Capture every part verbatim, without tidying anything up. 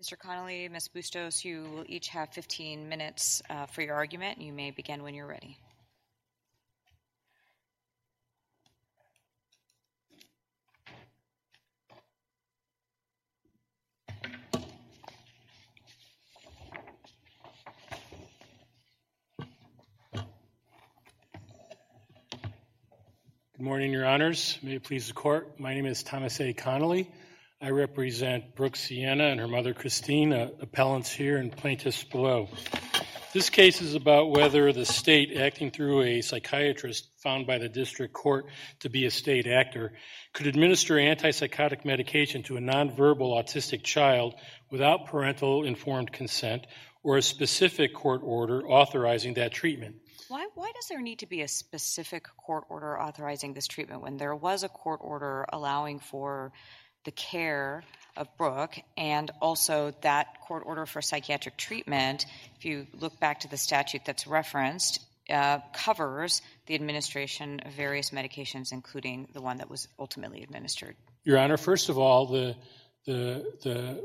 Mister Connolly, Miz Bustos, you will each have fifteen minutes uh, for your argument. You may begin when you're ready. Good morning, Your Honors. May it please the Court. My name is Thomas A. Connolly. I represent Brooke Sienna and her mother, Christine, uh, appellants here and plaintiffs below. This case is about whether the state, acting through a psychiatrist found by the district court to be a state actor, could administer antipsychotic medication to a nonverbal autistic child without parental informed consent or a specific court order authorizing that treatment. Why, why does there need to be a specific court order authorizing this treatment when there was a court order allowing for the care of Brooke and also that court order for psychiatric treatment, if you look back to the statute that's referenced, uh, covers the administration of various medications, including the one that was ultimately administered? Your Honor, first of all, the the, the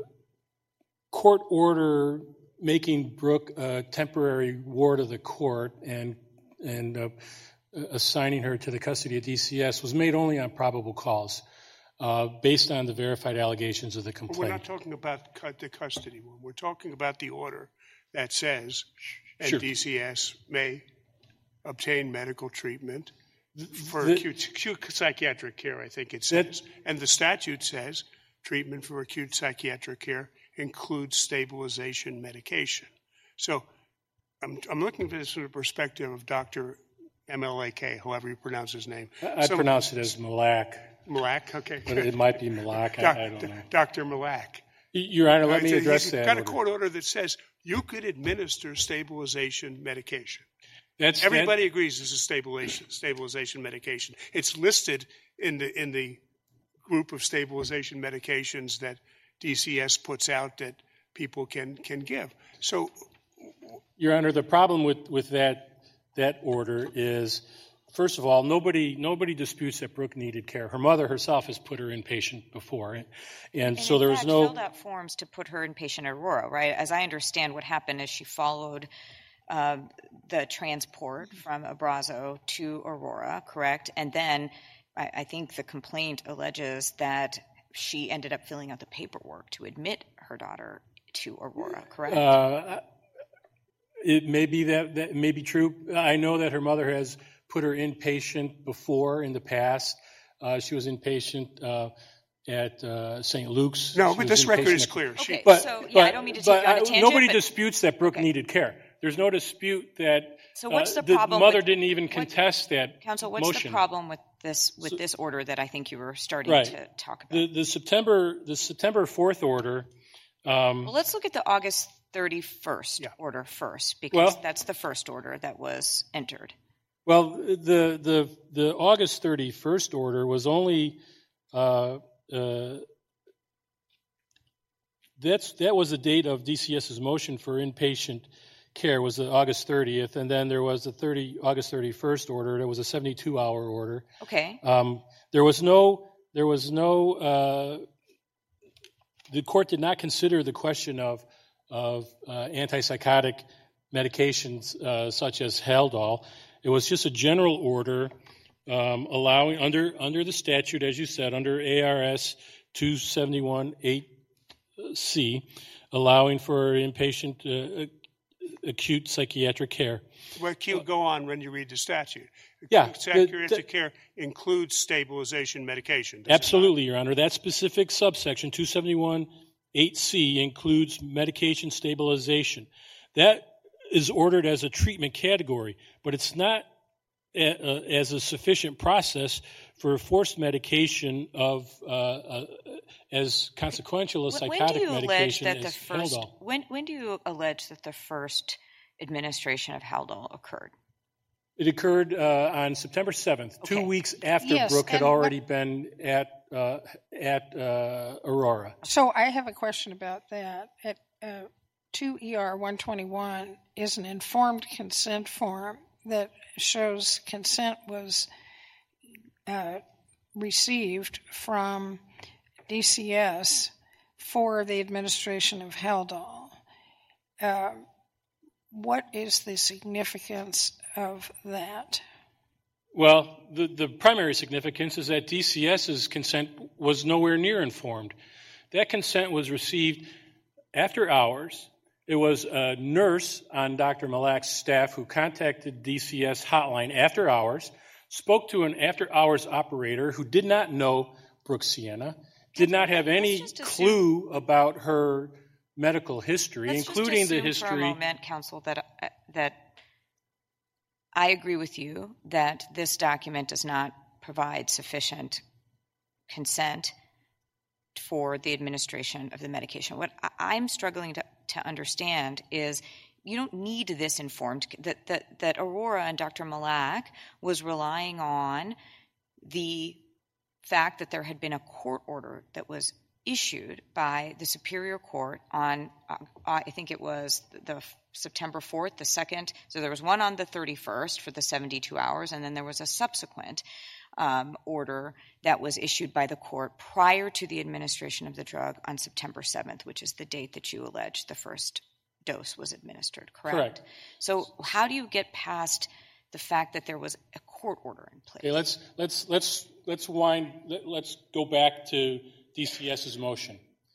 court order making Brooke a temporary ward of the court and and uh, assigning her to the custody of D C S was made only on probable cause, uh, based on the verified allegations of the complaint. We're not talking about the custody one. We're talking about the order that says Sure. D C S may obtain medical treatment for the, acute, acute psychiatric care, I think it says. That, and the statute says treatment for acute psychiatric care includes stabilization medication. So I'm, I'm looking at this from the perspective of Doctor M L A K, however you pronounce his name. I so, pronounce it as Malak. Malak, okay. But it might be Malak, I, Doc, I don't know. Doctor Malak. Your Honor, let uh, me address he's that. got a order. court order that says you could administer stabilization medication. That's, Everybody that, agrees this is stabilization, stabilization medication. It's listed in the in the group of stabilization medications that D C S puts out that people can can give. So, Your Honor, the problem with, with that that order is, first of all, nobody nobody disputes that Brooke needed care. Her mother herself has put her inpatient before, and, and, and so in there fact, was no filled out forms to put her inpatient at Aurora, right? As I understand, what happened is she followed uh, the transport from Abrazo to Aurora, correct? And then I, I think the complaint alleges that she ended up filling out the paperwork to admit her daughter to Aurora, correct? Uh, it may be that that may be true. I know that her mother has put her inpatient before in the past. Uh, she was inpatient uh, at uh, Saint Luke's. No, She but was this record inpatient is at- clear. Okay, She, But, so, yeah, but, I don't mean to take but you on a I- tangent, nobody but- disputes that Brooke Okay. needed care. There's no dispute that So what's uh, the problem mother with- didn't even what- contest that Counsel, what's motion. the problem with this with So- this order that I think you were starting Right. to talk about? The, the September the September fourth order. Um, Well, let's look at the August thirty-first Yeah. order first, because Well- that's the first order that was entered. Well, the the the August thirty-first order was only uh, uh, that's that was the date of DCS's motion for inpatient care was the August thirtieth, and then there was the thirty August thirty-first order. There was a seventy-two hour order. Okay. Um, there was no there was no uh, the court did not consider the question of of uh, antipsychotic medications uh, such as Haldol. It was just a general order um, allowing under under the statute, as you said, under A R S two seventy-one eight C, allowing for inpatient uh, acute psychiatric care. well, Q, go on when you read the statute. Yeah, Acute the- psychiatric the- care includes stabilization medication. does it not? Absolutely, Your Honor. That specific subsection, two seventy-one eight C, includes medication stabilization. That is ordered as a treatment category, but it's not a, uh, as a sufficient process for forced medication of uh, uh, as consequential as When- when psychotic do you allege medication that the as first Haldol. when when do you allege that the first administration of Haldol occurred? It occurred uh, on September seventh, Okay. two weeks after Yes, Brooke had and what- already been at uh, at uh, Aurora. So I have a question about that. At uh, two E R one twenty-one is an informed consent form that shows consent was uh, received from D C S for the administration of Haldol. Uh, what is the significance of that? Well, the, the primary significance is that DCS's consent was nowhere near informed. That consent was received after hours. It was a nurse on Doctor Malak's staff who contacted D C S hotline after hours, spoke to an after-hours operator who did not know Brooke Sienna, did not have any clue about her medical history, Let's including just the assume history. For a moment, counsel, that uh, that I agree with you that this document does not provide sufficient consent for the administration of the medication. What I- I'm struggling to, to understand is you don't need this informed, that, that, that Aurora and Doctor Malak was relying on the fact that there had been a court order that was issued by the Superior Court on, uh, I think it was the September fourth, the second. So there was one on the thirty-first for the seventy-two hours, and then there was a subsequent um, order that was issued by the court prior to the administration of the drug on September seventh, which is the date that you allege the first dose was administered, correct? Correct. So how do you get past the fact that there was a court order in place? Okay, let's let's let's let's wind. Let, let's go back to DCS's motion.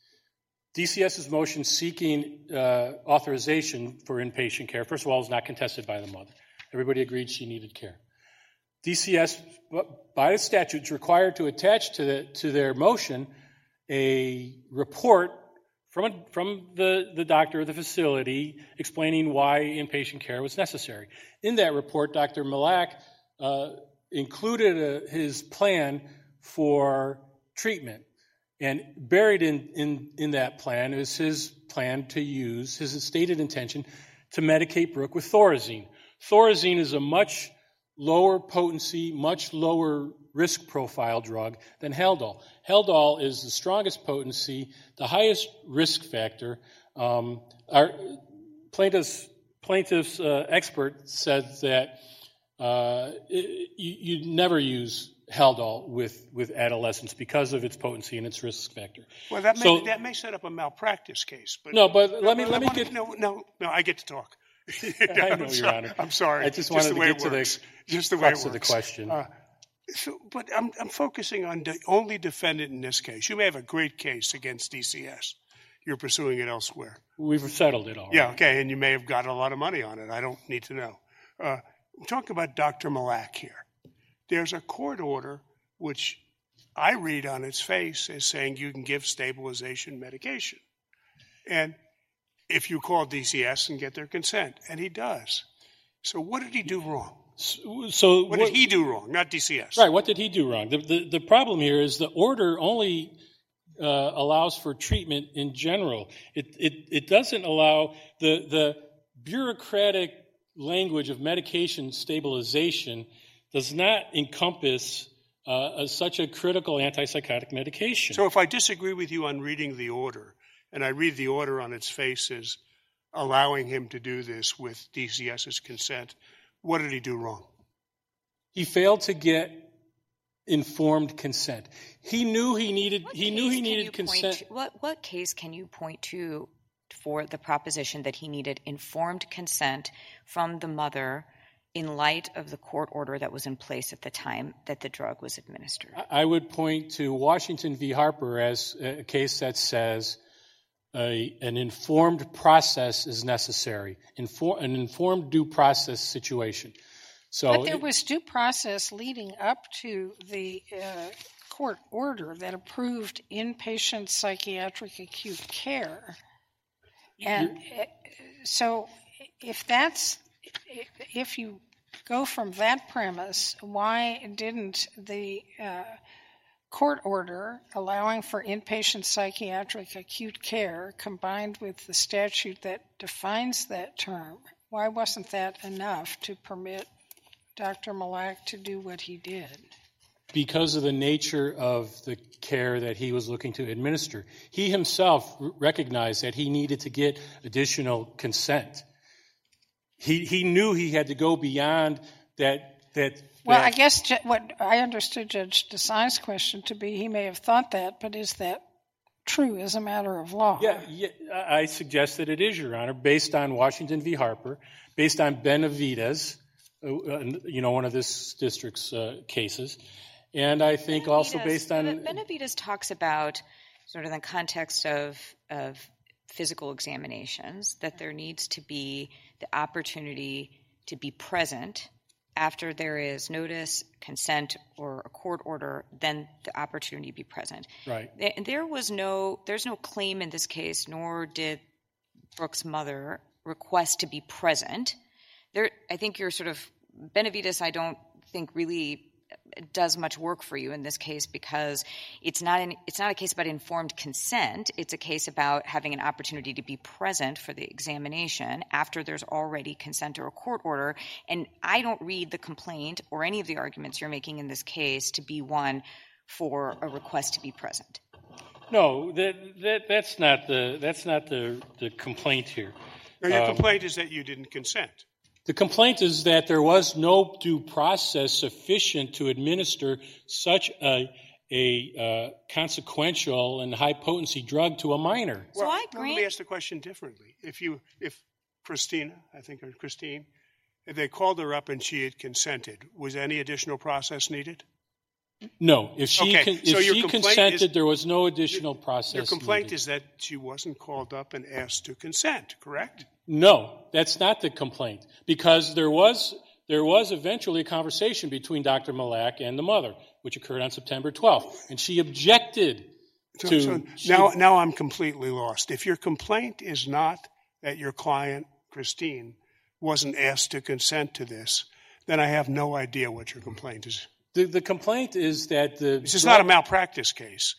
DCS's motion seeking uh, authorization for inpatient care, first of all, is not contested by the mother. Everybody agreed she needed care. D C S, by the statute, is required to attach to the to their motion a report from a, from the, the doctor of the facility explaining why inpatient care was necessary. In that report, Doctor Malak uh, included a, his plan for treatment. And buried in, in, in that plan is his plan to use, his stated intention, to medicate Brooke with Thorazine. Thorazine is a much lower potency, much lower risk profile drug than Haldol. Haldol is the strongest potency, the highest risk factor. Um, our plaintiff's, plaintiff's uh, expert said that uh, it, you, you never use Haldol with, with adolescents because of its potency and its risk factor. Well, that may, so, that may set up a malpractice case. But no, but let me no, let me wanna, get. No, no, no. I get to talk. I know, I'm Your sorry. Honor. I'm sorry. I just, just wanted the to way get it to works. the just the way crux it of the works. question. Uh, so, but I'm I'm focusing on the only defendant in this case. You may have a great case against D C S. You're pursuing it elsewhere. We've settled it all. Yeah, right. okay, and you may have got a lot of money on it. I don't need to know. Uh, talk about Doctor Malak here. There's a court order which I read on its face as saying you can give stabilization medication. And if you call D C S and get their consent, and he does. So what did he do wrong? So, so What, what did he do wrong, not D C S? Right, what did he do wrong? The, the, the problem here is the order only uh, allows for treatment in general. It, it, it doesn't allow the, the bureaucratic language of medication stabilization does not encompass uh, a, such a critical antipsychotic medication. So if I disagree with you on reading the order, and I read the order on its face as allowing him to do this with DCS's consent, what did he do wrong? He failed to get informed consent. He knew he needed. What he knew he case can needed you consent. point to- what what case can you point to for the proposition that he needed informed consent from the mother in light of the court order that was in place at the time that the drug was administered? I would point to Washington v. Harper as a case that says a, an informed process is necessary, Infor, an informed due process situation. So, But there was due process leading up to the uh, court order that approved inpatient psychiatric acute care. And uh, so if that's, if you go from that premise, why didn't the uh, court order allowing for inpatient psychiatric acute care combined with the statute that defines that term, why wasn't that enough to permit Doctor Malak to do what he did? because of the nature of the care that he was looking to administer. He himself r- recognized that he needed to get additional consent. He he knew he had to go beyond that. That Well, that, I guess Ju- what I understood Judge Desai's question to be, he may have thought that, but is that true as a matter of law. Yeah, yeah, I suggest that it is, Your Honor, based on Washington v. Harper, based on Benavides, uh, you know, one of this district's uh, cases, and I think Benavides, also based on... Benavides talks about, sort of in the context of, of physical examinations, that there needs to be the opportunity to be present after there is notice, consent, or a court order, then the opportunity to be present. Right. There was no, there's no claim in this case, nor did Brooke's mother request to be present. There, I think you're sort of, Benavides, I don't think really does much work for you in this case, because it's not an, it's not a case about informed consent. It's a case about having an opportunity to be present for the examination after there's already consent or a court order. And I don't read the complaint or any of the arguments you're making in this case to be one for a request to be present. No, that, that that's not the that's not the, the complaint here. Or your Um, complaint is that you didn't consent. The complaint is that there was no due process sufficient to administer such a, a uh, consequential and high-potency drug to a minor. So I Well, grant- let me ask the question differently. If you, if Christina, I think, or Christine, if they called her up and she had consented, was any additional process needed? No, if she Okay, con- so if your she complaint consented, is- there was no additional process. Your complaint needed. is that she wasn't called up and asked to consent, correct? No, that's not the complaint, because there was there was eventually a conversation between Doctor Malak and the mother, which occurred on September twelfth, and she objected So, to. so she- now, now I'm completely lost. If your complaint is not that your client, Christine, wasn't asked to consent to this, then I have no idea what your complaint is. the, the complaint is that the This is not a malpractice case.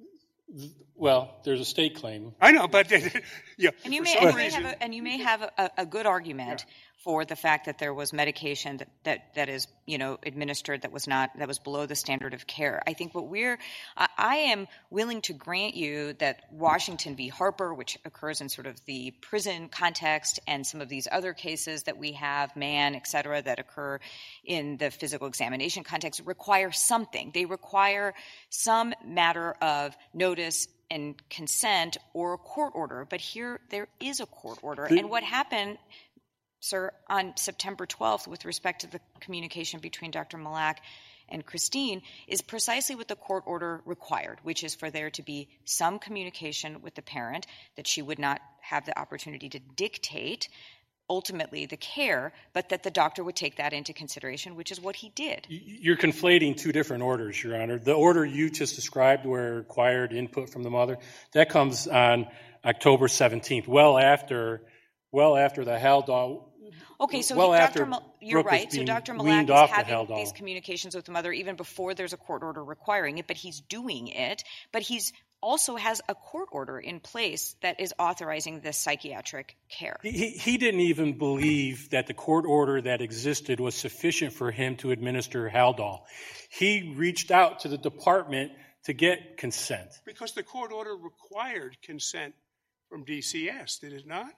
well, there's a state claim. I know, but yeah, And you for may, some and you may reason, have a, and you may have a, a good argument for the fact that there was medication that, that, that is, you know, administered that was not, that was below the standard of care. I think what we're, I, I am willing to grant you that Washington v. Harper, which occurs in sort of the prison context, and some of these other cases that we have, Mann, et cetera, that occur in the physical examination context, require something. They require some matter of notice and consent or a court order. But here there is a court order. And what happened, sir, on September twelfth with respect to the communication between Doctor Malak and Christine is precisely what the court order required, which is for there to be some communication with the parent, that she would not have the opportunity to dictate ultimately the care, but that the doctor would take that into consideration, which is what he did. You're conflating two different orders, Your Honor. The order you just described where it required input from the mother, that comes on October seventeenth, well after well after the Haldol. Okay, so well he, after Doctor Mal- you're Brooke was right. So being Doctor Malak weaned is off the having Haldol. these communications with the mother even before there's a court order requiring it, but he's doing it. But he's also has a court order in place that is authorizing this psychiatric care. He, he didn't even believe that the court order that existed was sufficient for him to administer Haldol. He reached out to the department to get consent. because the court order required consent from D C S, did it not?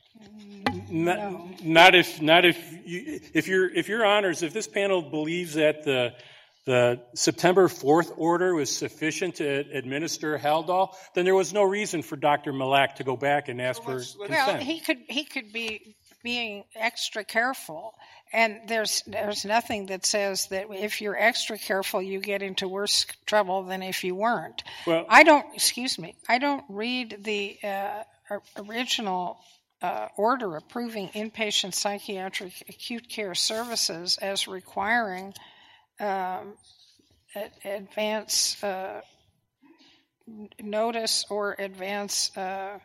Not, No. not if not if you, if your if your honors, if this panel believes that the the September fourth order was sufficient to administer Haldol, then there was no reason for Doctor Malak to go back and ask So for let's- let's- Well, consent. he could he could be being extra careful, and there's there's nothing that says that if you're extra careful, you get into worse trouble than if you weren't. Well- I don't. Excuse me. I don't read the uh, or- original uh, order approving inpatient psychiatric acute care services as requiring um, a- advance uh, n- notice or advance uh,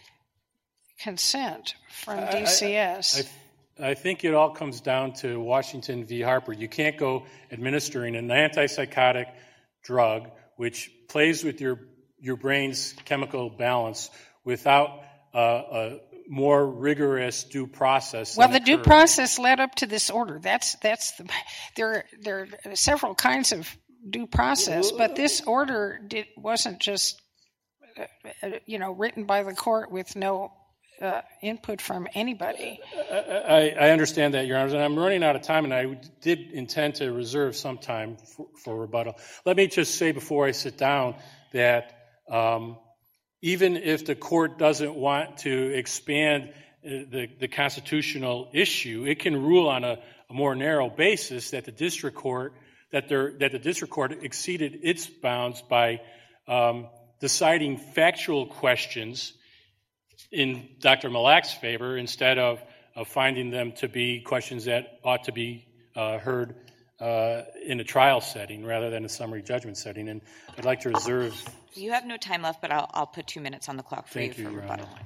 consent from I- I- D C S. I, I think it all comes down to Washington v. Harper. You can't go administering an antipsychotic drug which plays with your your brain's chemical balance without uh, a more rigorous due process. Well, than the due occurred. process led up to this order. That's that's the there there are several kinds of due process, but this order did wasn't just uh, uh, you know written by the court with no uh, input from anybody. I, I understand that, Your Honor, and I'm running out of time, and I did intend to reserve some time for, for rebuttal. Let me just say before I sit down that um, even if the court doesn't want to expand the, the constitutional issue, it can rule on a, a more narrow basis that the district court that there that the district court exceeded its bounds by um, deciding factual questions in Doctor Malak's favor instead of, of finding them to be questions that ought to be uh, heard uh, in a trial setting rather than a summary judgment setting. And I'd like to reserve. You have no time left, but I'll, I'll put two minutes on the clock for Thank you you, for Your rebuttal. Honor.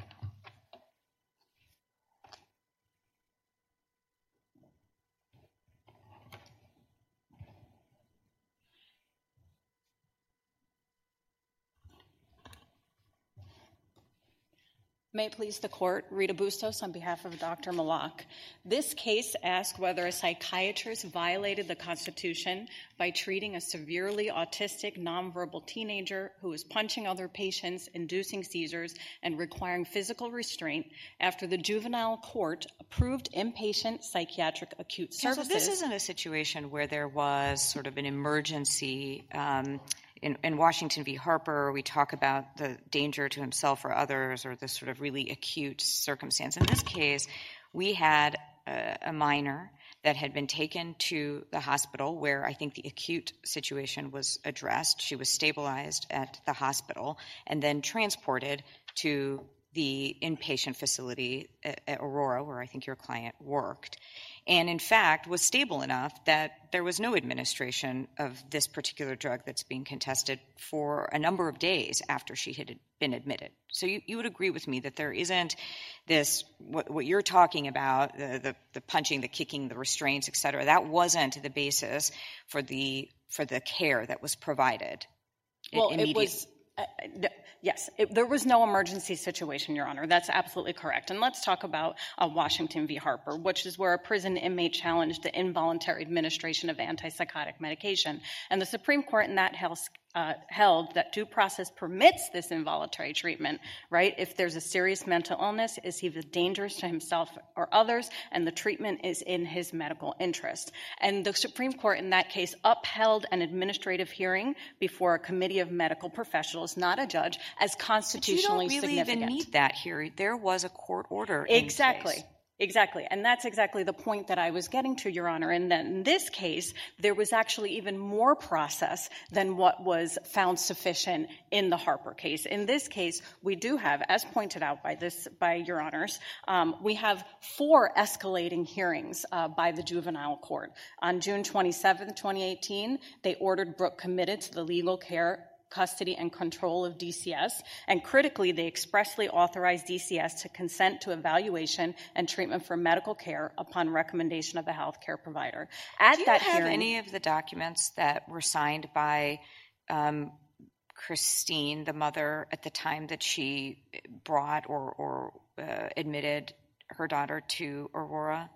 May it please the Court, Rita Bustos on behalf of Doctor Malak. This case asks whether a psychiatrist violated the Constitution by treating a severely autistic, nonverbal teenager who was punching other patients, inducing seizures, and requiring physical restraint after the juvenile court approved inpatient psychiatric acute services. So this isn't a situation where there was sort of an emergency. Um, In, in Washington v. Harper, we talk about the danger to himself or others or this sort of really acute circumstance. In this case, we had a, a minor that had been taken to the hospital where I think the acute situation was addressed. She was stabilized at the hospital and then transported to the inpatient facility at, at Aurora, where I think your client worked, and in fact was stable enough that there was no administration of this particular drug that's being contested for a number of days after she had been admitted. So you, you would agree with me that there isn't this, what, what you're talking about, the, the, the punching, the kicking, the restraints, et cetera, that wasn't the basis for the, for the care that was provided. Well, it was... Uh, yes, it, there was no emergency situation, Your Honor. That's absolutely correct. And let's talk about uh, Washington v. Harper, which is where a prison inmate challenged the involuntary administration of antipsychotic medication. And the Supreme Court in that house uh, held that due process permits this involuntary treatment, right? If there's a serious mental illness, is he dangerous to himself or others, and the treatment is in his medical interest. And the Supreme Court in that case upheld an administrative hearing before a committee of medical professionals, not a judge, as constitutionally significant. You don't really significant. even need that here. There was a court order Exactly. in place. Exactly. And that's exactly the point that I was getting to, Your Honor. And that in this case, there was actually even more process than what was found sufficient in the Harper case. In this case, we do have, as pointed out by this, by Your Honors, um, we have four escalating hearings uh, by the juvenile court. On June twenty-seventh, twenty eighteen, they ordered Brooke committed to the legal care, custody, and control of D C S, and critically, they expressly authorized D C S to consent to evaluation and treatment for medical care upon recommendation of a health care provider. At Do you that have hearing, any of the documents that were signed by um, Christine, the mother, at the time that she brought or, or uh, admitted her daughter to Aurora?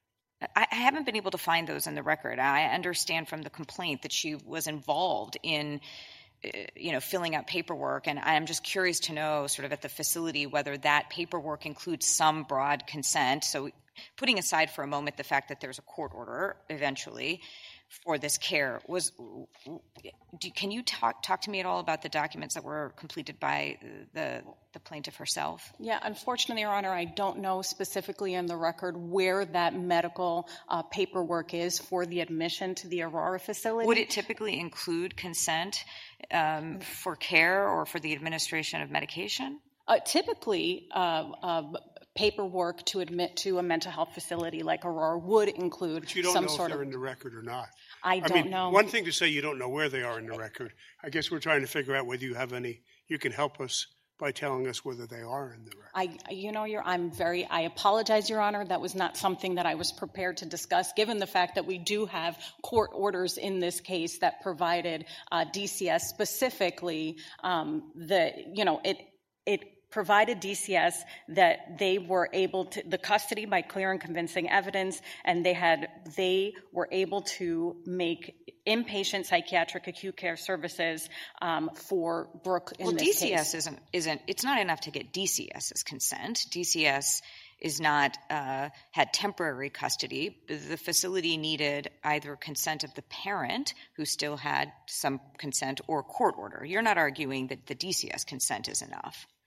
I, I haven't been able to find those in the record. I understand from the complaint that she was involved in you know, filling out paperwork, and I'm just curious to know sort of at the facility whether that paperwork includes some broad consent. So putting aside for a moment the fact that there's a court order eventually for this care, was do, can you talk talk to me at all about the documents that were completed by the the plaintiff herself? Yeah, unfortunately, Your Honor, I don't know specifically in the record where that medical uh, paperwork is for the admission to the Aurora facility. Would it typically include consent um, for care or for the administration of medication? Uh, typically, uh, uh, paperwork to admit to a mental health facility like Aurora would include but you don't some know sort if they're of. in the record or not. I don't I mean, know. One thing to say you don't know where they are in the record. I guess we're trying to figure out whether you have any. You can help us by telling us whether they are in the record. I, you know, Your, I'm very. I apologize, Your Honor. That was not something that I was prepared to discuss, given the fact that we do have court orders in this case that provided uh, D C S specifically um, the. You know, it it. provided D C S that they were able to, the custody by clear and convincing evidence, and they had, they were able to make inpatient psychiatric acute care services um, for Brooke in well, this case. Well, D C S isn't, isn't, it's not enough to get D C S's consent. D C S is not, uh, had temporary custody. The facility needed either consent of the parent, who still had some consent, or court order. You're not arguing that the D C S consent is enough.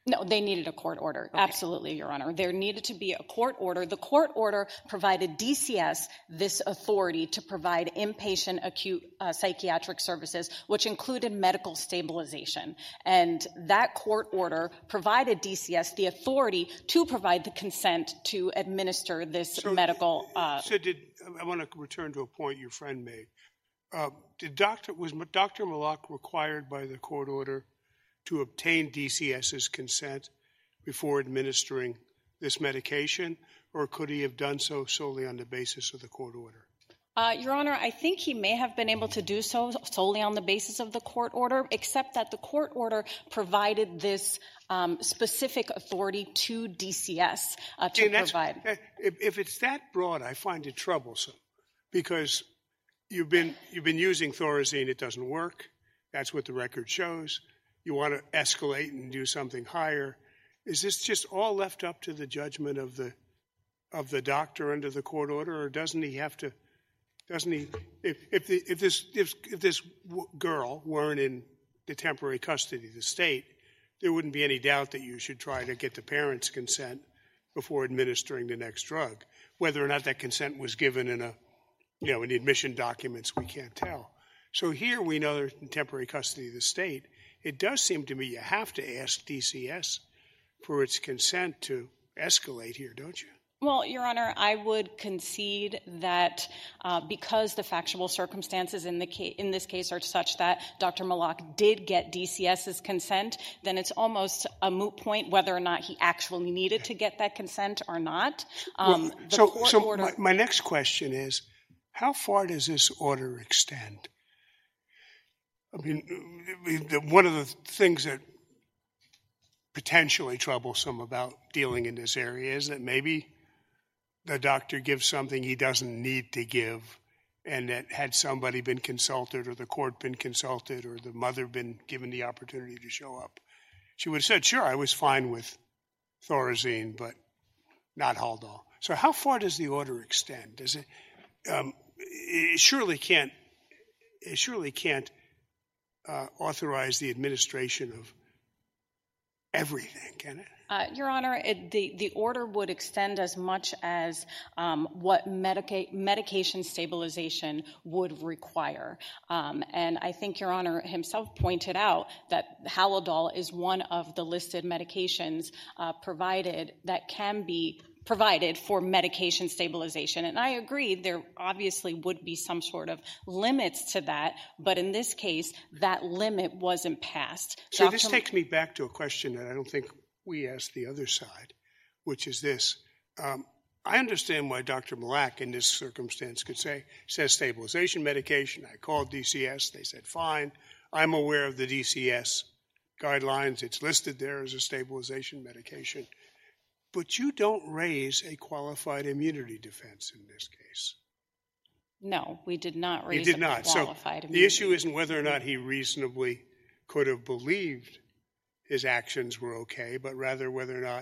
No, they needed a court order. Okay. Absolutely, Your Honor. There needed to be a court order. The court order provided D C S this authority to provide inpatient acute uh, psychiatric services, which included medical stabilization. And that court order provided D C S the authority to provide the consent to administer this so, medical. Uh, so did I want to return to a point your friend made? Uh, did Doctor was Doctor Malak required by the court order to obtain D C S's consent before administering this medication, or could he have done so solely on the basis of the court order? Uh, Your Honor, I think he may have been able to do so solely on the basis of the court order, except that the court order provided this um, specific authority to D C S uh, to provide. If, if it's that broad, I find it troublesome because you've been you've been using Thorazine. It doesn't work. That's what the record shows. You want to escalate and do something higher. Is this just all left up to the judgment of the of the doctor under the court order, or doesn't he have to? Doesn't he? If if, the, if this if, if this w- girl weren't in the temporary custody of the state, there wouldn't be any doubt that you should try to get the parents' consent before administering the next drug. Whether or not that consent was given in a, you know, in the admission documents, we can't tell. So here we know they're in temporary custody of the state. It does seem to me you have to ask D C S for its consent to escalate here, don't you? Well, Your Honor, I would concede that uh, because the factual circumstances in the ca- in this case are such that Doctor Malak did get D C S's consent, then it's almost a moot point whether or not he actually needed to get that consent or not. Um, well, the so court so order- my, my next question is, how far does this order extend? I mean, one of the things that potentially troublesome about dealing in this area is that maybe the doctor gives something he doesn't need to give, and that had somebody been consulted or the court been consulted or the mother been given the opportunity to show up, she would have said, sure, I was fine with Thorazine, but not Haldol. So how far does the order extend? Does it, um, it surely can't, it surely can't Uh, authorize the administration of everything, can it? Uh, Your Honor, it, the, the order would extend as much as um, what medica- medication stabilization would require. Um, and I think Your Honor himself pointed out that Haldol is one of the listed medications uh, provided that can be provided for medication stabilization. And I agree there obviously would be some sort of limits to that, but in this case, that limit wasn't passed. So Doctor this takes me back to a question that I don't think we asked the other side, which is this. Um, I understand why Doctor Malak in this circumstance could say, says stabilization medication. I called D C S. They said, fine. I'm aware of the D C S guidelines. It's listed there as a stabilization medication. But you don't raise a qualified immunity defense in this case. No, we did not raise you did a not. qualified so immunity. The issue isn't whether or not he reasonably could have believed his actions were okay, but rather whether or not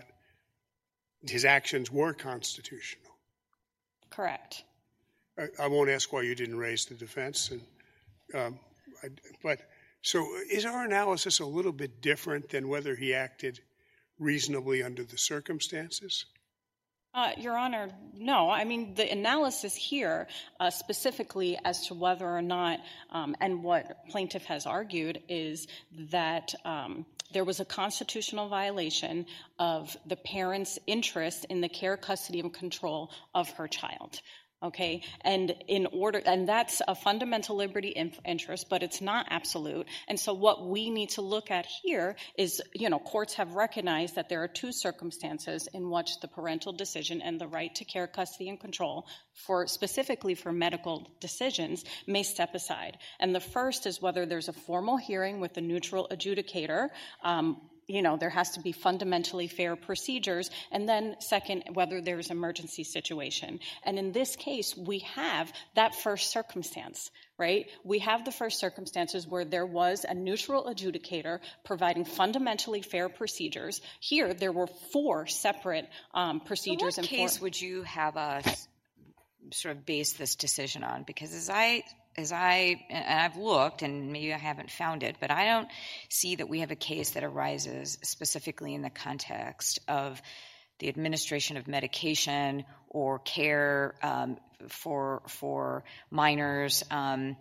his actions were constitutional. Correct. I, I won't ask why you didn't raise the defense, and, um, I, but so is our analysis a little bit different than whether he acted reasonably under the circumstances? Uh, Your Honor, no. I mean, the analysis here, uh, specifically as to whether or not, um, and what plaintiff has argued, is that um, there was a constitutional violation of the parent's interest in the care, custody, and control of her child. Okay, and in order, and that's a fundamental liberty in- interest, but it's not absolute. And so what we need to look at here is, you know, courts have recognized that there are two circumstances in which the parental decision and the right to care, custody, and control, for specifically for medical decisions, may step aside. And the first is whether there's a formal hearing with a neutral adjudicator. Um, You know, there has to be fundamentally fair procedures. And then second, whether there's emergency situation. And in this case, we have that first circumstance, right? We have the first circumstances where there was a neutral adjudicator providing fundamentally fair procedures. Here, there were four separate um, procedures. So what and case four- would you have us sort of base this decision on? Because as I as I, and I've looked, and maybe I haven't found it, but I don't see that we have a case that arises specifically in the context of the administration of medication or care um, for for minors um,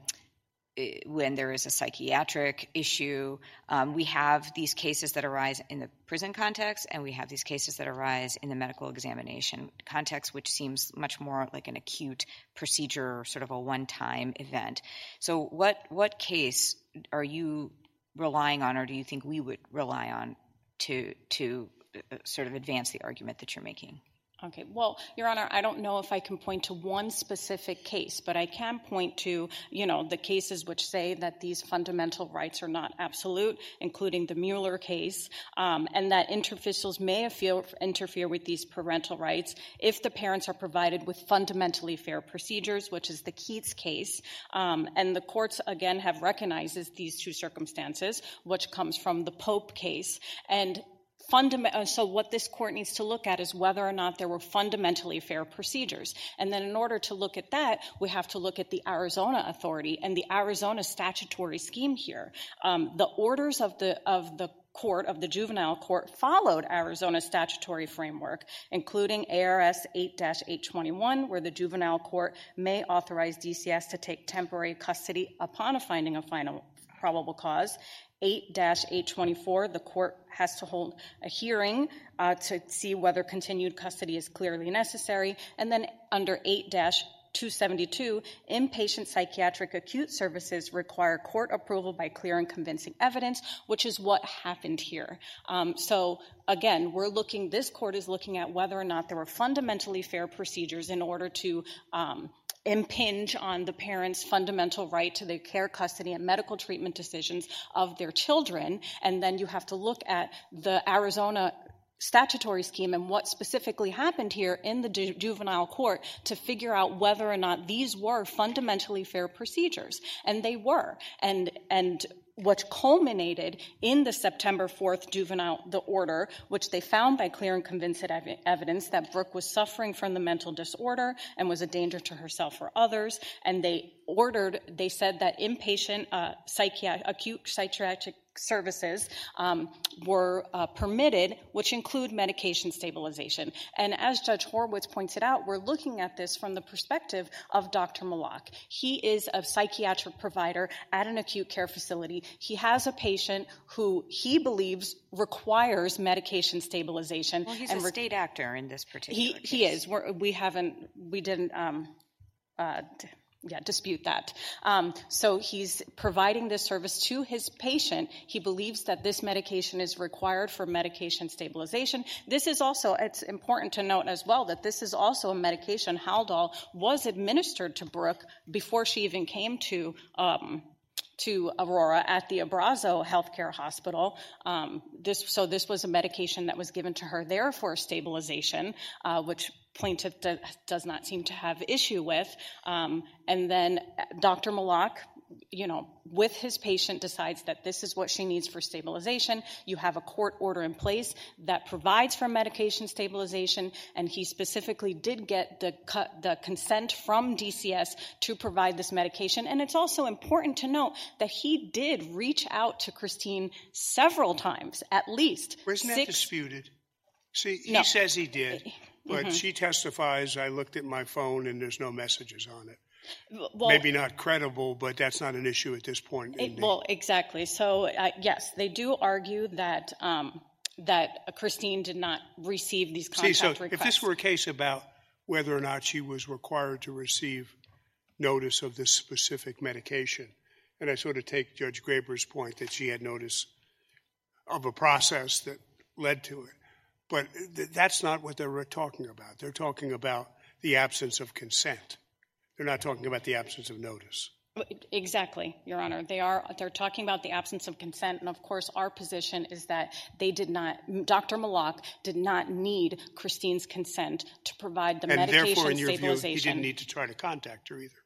when there is a psychiatric issue. Um, we have these cases that arise in the prison context, and we have these cases that arise in the medical examination context, which seems much more like an acute procedure, sort of a one-time event. So what what case are you relying on, or do you think we would rely on to to sort of advance the argument that you're making? Okay. Well, Your Honor, I don't know if I can point to one specific case, but I can point to, you know, the cases which say that these fundamental rights are not absolute, including the Mueller case, um, and that interofficials may interfere with these parental rights if the parents are provided with fundamentally fair procedures, which is the Keats case. Um, and the courts, again, have recognized these two circumstances, which comes from the Pope case. And Fundament- so what this court needs to look at is whether or not there were fundamentally fair procedures. And then in order to look at that, we have to look at the Arizona authority and the Arizona statutory scheme here. Um, the orders of the of the court, of the juvenile court, followed Arizona's statutory framework, including A R S eight dash eight twenty-one, where the juvenile court may authorize D C S to take temporary custody upon a finding of final probable cause. eight dash eight twenty-four, the court has to hold a hearing uh, to see whether continued custody is clearly necessary. And then under eight dash two seventy-two, inpatient psychiatric acute services require court approval by clear and convincing evidence, which is what happened here. Um, so again, we're looking, this court is looking at whether or not there were fundamentally fair procedures in order to um, impinge on the parents' fundamental right to their care, custody, and medical treatment decisions of their children. And then you have to look at the Arizona statutory scheme and what specifically happened here in the ju- juvenile court to figure out whether or not these were fundamentally fair procedures. And they were. And, and which culminated in the September fourth juvenile, the order, which they found by clear and convincing ev- evidence that Brooke was suffering from the mental disorder and was a danger to herself or others. And they ordered, they said that inpatient uh, psychiatric, acute psychiatric services um, were uh, permitted, which include medication stabilization. And as Judge Horwitz pointed out, we're looking at this from the perspective of Doctor Malak. He is a psychiatric provider at an acute care facility. He has a patient who he believes requires medication stabilization. Well, he's and a re- state actor in this particular he, case. He is. We're, we haven't, we didn't, um, uh, d- Yeah, dispute that. Um, so he's providing this service to his patient. He believes that this medication is required for medication stabilization. This is also, it's important to note as well that this is also a medication. Haldol was administered to Brooke before she even came to um, to Aurora at the Abrazo Healthcare Hospital. Um, this, so this was a medication that was given to her there for stabilization, uh, which plaintiff do, does not seem to have issue with. Um, and then Doctor Malak, you know, with his patient decides that this is what she needs for stabilization. You have a court order in place that provides for medication stabilization, and he specifically did get the, the consent from D C S to provide this medication. And it's also important to note that he did reach out to Christine several times, at least. Isn't that six, disputed? See, he No. says he did, but Mm-hmm. she testifies, I looked at my phone and there's no messages on it. well, Maybe not credible, but that's not an issue at this point. in It, the- well, exactly. So, uh, yes, they do argue that um, that Christine did not receive these See, contact so requests. if this were a case about whether or not she was required to receive notice of this specific medication, and I sort of take Judge Graber's point that she had notice of a process that led to it, but th- that's not what they're talking about. They're talking about the absence of consent. They're not talking about the absence of notice. Exactly, Your Honor. They are, they're talking about the absence of consent, and of course our position is that they did not, Doctor Malak did not need Christine's consent to provide the And medication therefore, in your view, stabilization. he didn't need to try to contact her either.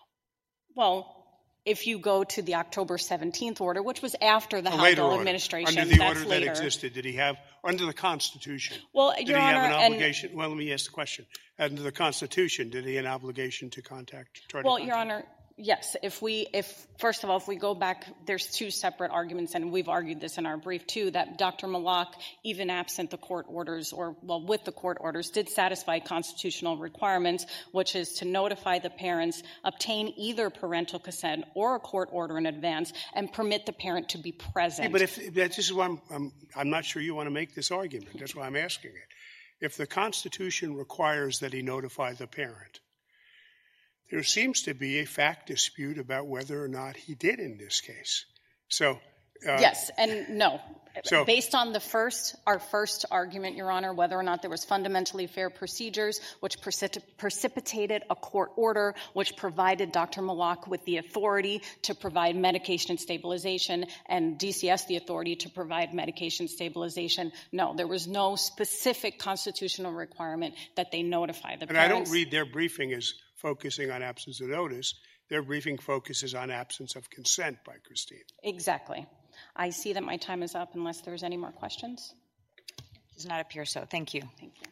Well, if you go to the October seventeenth order, which was after the A later Haldol order. administration, Under the that's order later. that existed, did he have, under the Constitution, Well, did Your he Honor, have an and- obligation? Well, let me ask the question. Under the Constitution, did he have an obligation to contact, try to Well, contact? Your Honor, yes, if we, if, first of all, if we go back, there's two separate arguments, and we've argued this in our brief too, that Doctor Malak, even absent the court orders, or, well, with the court orders, did satisfy constitutional requirements, which is to notify the parents, obtain either parental consent or a court order in advance, and permit the parent to be present. Yeah, but if, this is why I'm, I'm, I'm not sure you want to make this argument. That's why I'm asking it. If the Constitution requires that he notify the parent, there seems to be a fact dispute about whether or not he did in this case. So, uh, yes, and no. So, based on the first, our first argument, Your Honor, whether or not there was fundamentally fair procedures, which precip- precipitated a court order, which provided Doctor Malak with the authority to provide medication stabilization, and D C S the authority to provide medication stabilization. No, there was no specific constitutional requirement that they notify the and parents. I don't read their briefing as focusing on absence of notice. Their briefing focuses on absence of consent by Christine. Exactly. I see that my time is up unless there's any more questions. Does not appear so. Thank you. Thank you.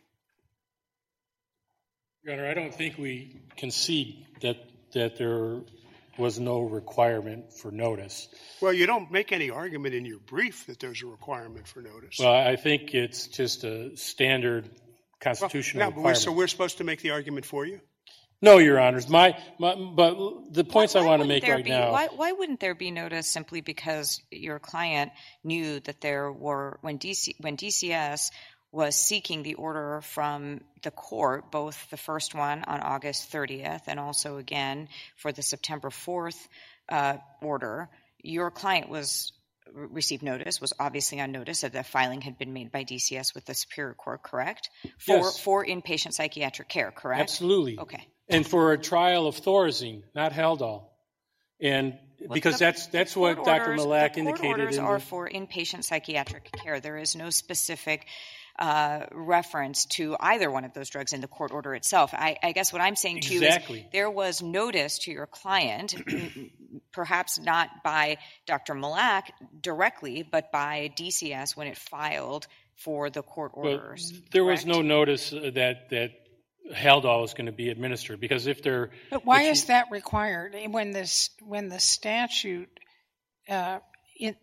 Your Honor, I don't think we concede that that there was no requirement for notice. Well, you don't make any argument in your brief that there's a requirement for notice. Well, I think it's just a standard constitutional well, no, but we're, requirement. so we're supposed to make the argument for you? No, Your Honors. My, my but the points why, I why want to make right be, now. Why, why wouldn't there be notice simply because your client knew that there were, when D C, when D C S was seeking the order from the court, both the first one on August thirtieth and also again for the September fourth uh, order, your client was received notice, was obviously on notice that the filing had been made by D C S with the Superior Court, correct? For, Yes. for inpatient psychiatric care, correct? Absolutely. Okay. And for a trial of Thorazine, not Haldol. And because The- that's that's the what court Doctor orders- Malak the court indicated. orders in are the, for inpatient psychiatric care. There is no specific uh, reference to either one of those drugs in the court order itself. I, I guess what I'm saying to Exactly. you is there was notice to your client, perhaps not by Doctor Malak directly, but by D C S when it filed for the court but orders. there was correct? no notice uh, that that Haldol was going to be administered because if there. But why if is you- that required when this when the statute uh, it,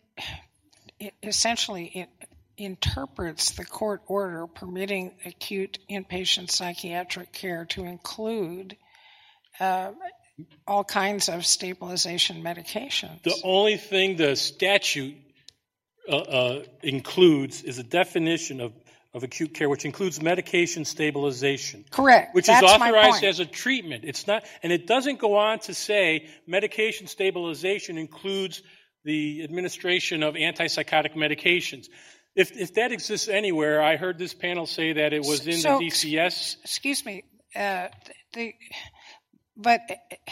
it essentially it interprets the court order permitting acute inpatient psychiatric care to include uh, all kinds of stabilization medications? The only thing the statute uh, uh, includes is a definition of, of acute care, which includes medication stabilization. Correct. Which That's is my authorized point. as a treatment. It's not, and it doesn't go on to say medication stabilization includes the administration of antipsychotic medications. If if that exists anywhere, I heard this panel say that it was in So- the D C S. Excuse me, uh, the, but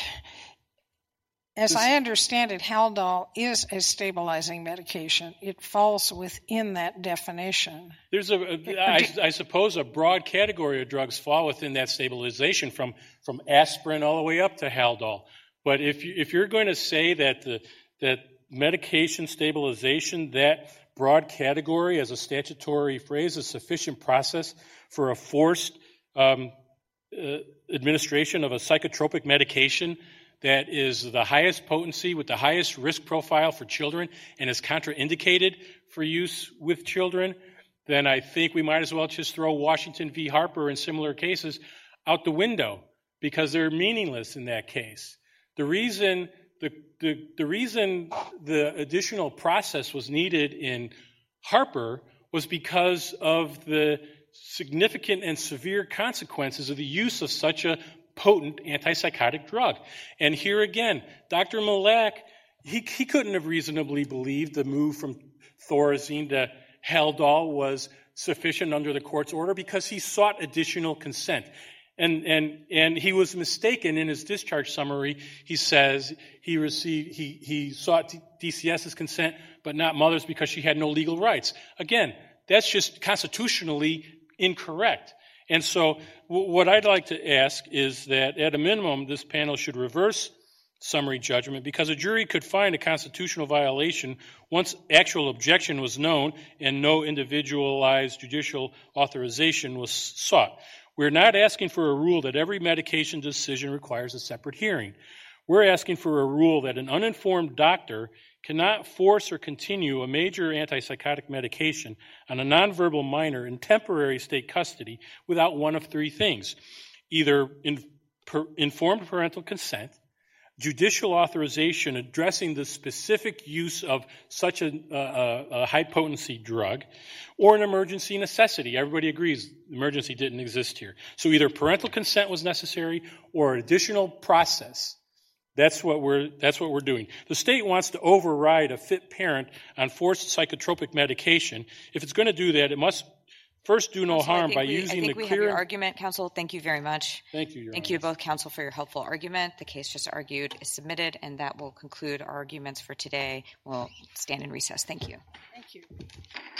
as I understand it, Haldol is a stabilizing medication. It falls within that definition. There's a, a I, I suppose, a broad category of drugs fall within that stabilization, from from aspirin all the way up to Haldol. But if you, if you're going to say that the that medication stabilization, that broad category as a statutory phrase, is sufficient process for a forced um, uh, administration of a psychotropic medication that is the highest potency with the highest risk profile for children and is contraindicated for use with children, then I think we might as well just throw Washington v. Harper and similar cases out the window because they're meaningless in that case. The reason the, the, the reason the additional process was needed in Harper was because of the significant and severe consequences of the use of such a potent antipsychotic drug. And here again, Doctor Malak, he, he couldn't have reasonably believed the move from Thorazine to Haldol was sufficient under the court's order because he sought additional consent. And, and, and he was mistaken in his discharge summary. He says he received, he, he sought DCS's consent, but not mother's because she had no legal rights. Again, that's just constitutionally incorrect. And so w- what I'd like to ask is that at a minimum, this panel should reverse summary judgment because a jury could find a constitutional violation once actual objection was known and no individualized judicial authorization was sought. We're not asking for a rule that every medication decision requires a separate hearing. We're asking for a rule that an uninformed doctor cannot force or continue a major antipsychotic medication on a nonverbal minor in temporary state custody without one of three things: either in, per, informed parental consent, judicial authorization addressing the specific use of such a, a, a high-potency drug, or an emergency necessity. Everybody agrees emergency didn't exist here. So either parental consent was necessary or additional process. That's what we're that's what we're doing. The state wants to override a fit parent on forced psychotropic medication. If it's going to do that, it must first do no Counsel, harm by we, using I think the we clear. have your argument, counsel. Thank you very much. Thank you, Your Thank Honor. you both, counsel, for your helpful argument. The case just argued is submitted, and that will conclude our arguments for today. We'll stand in recess. Thank you. Thank you.